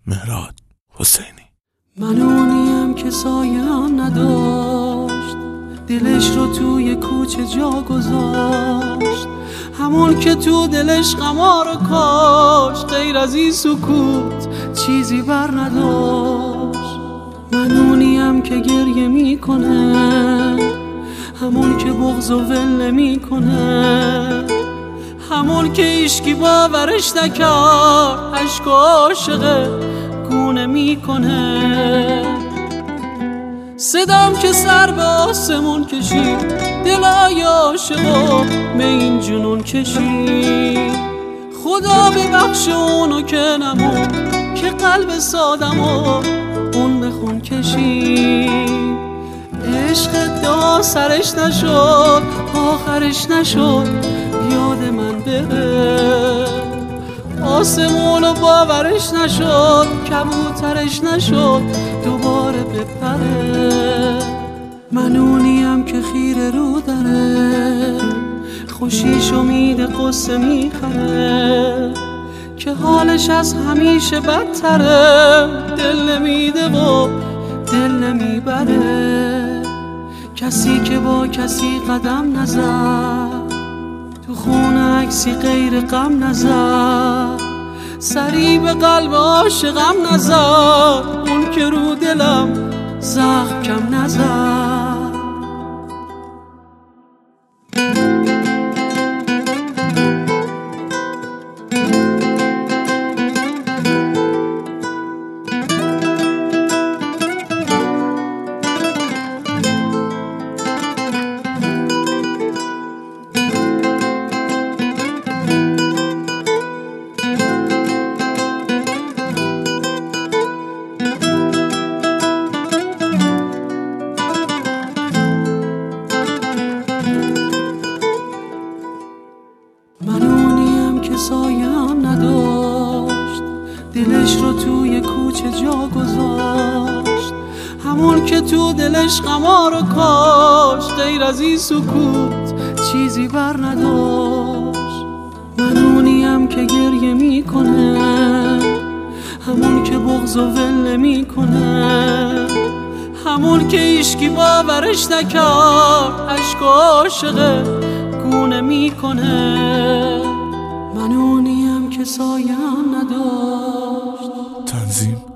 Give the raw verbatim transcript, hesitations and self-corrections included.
مهراد حسینی. من اونیم که سایه هم نداشت، دلش رو توی کوچه جا گذاشت، همون که تو دلش غمار و کاش، غیر از این سکوت چیزی بر نداشت. من اونیم که گریه میکنه، همون که بغض و ول میکنه، همون که ایشکی باورش نکرد، عشق و عاشق گونه میکنه. صدام که سر به آسمون کشید، دلای عاشقا به این جنون کشید. خدا ببخش اونو که نمون، که قلب سادمو اون به خون کشید. عشق دا سرش نشد، آخرش نشد یاد من بره. آسمونو باورش نشد، کبوترش نشد دوباره بپره. من اونیم که خیره رو داره، خوشیش امید قصه میخره، که حالش از همیشه بدتره. دل نمیده و دل نمیبره، کسی که با کسی قدم نزد، تو خونه عکسی غیر غم نزد، سری به قلب عاشقم نزد، اون که رو دلم زخم کم نزد. سایه هم نداشت، دلش رو توی کوچه جا گذاشت، همون که تو دلش غمار و کاش، غیر از این سکوت چیزی بر نداشت. من اونیم که گریه میکنه، همون که بغض و ول میکنه، همون که ایشکی باورش نکرد، عشق و عاشق گونه میکنه. من اونیم که سایه هم نداشت. تنظیم